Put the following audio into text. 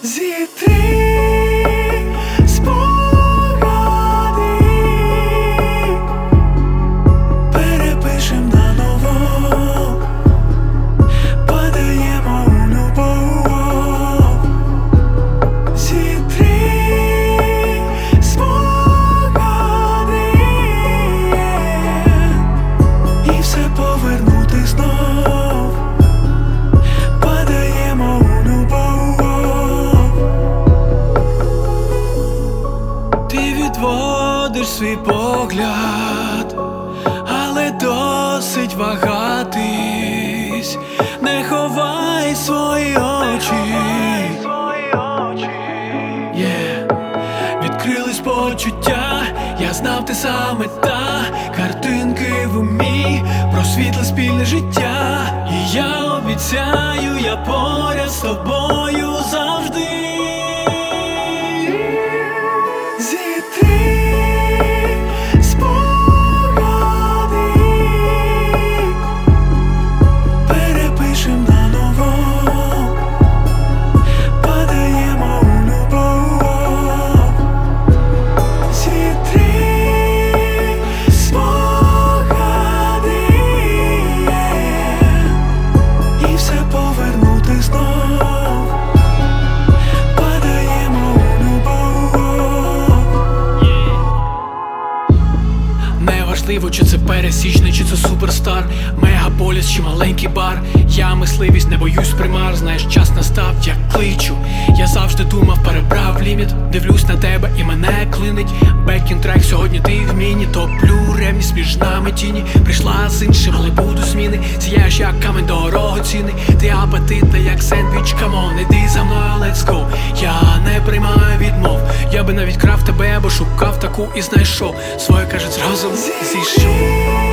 Зітри спогади, перепишем наново, падаємо у любов. Зітри спогади, і все повернути знов. Падаємо у любов. Ти відводиш свій погляд, але досить вагатись. Не ховай свої очі. Відкрились почуття, я знав, ти саме та. Картинки в умі про світле спільне життя. І я обіцяю, я поряд з тобою завжди. Зітри спогади, перепишем наново, падаємо у любов. Зітри спогади, і все повернути знов. Падаємо у любов. Неважливо, чи це пересічний, чи це суперстар, мегаполіс чи маленький бар. Я мисливість, не боюсь примар. Знаєш, час настав, я кличу. Я завжди думав, перебрав ліміт. Дивлюсь на тебе і мене клинить. Бекін трек, сьогодні ти в міні. Топлю ревність між нами тіні. Прийшла з іншим, але будуть зміни. Сіяєш як камень дорогоцінний. Ти апетитна, як сендвіч, камон. Іди за мною, let's go. Я не приймаю відмов. Я би навіть крав тебе, бо шукав таку і знайшов. Своє, кажуть, зразу зійшов.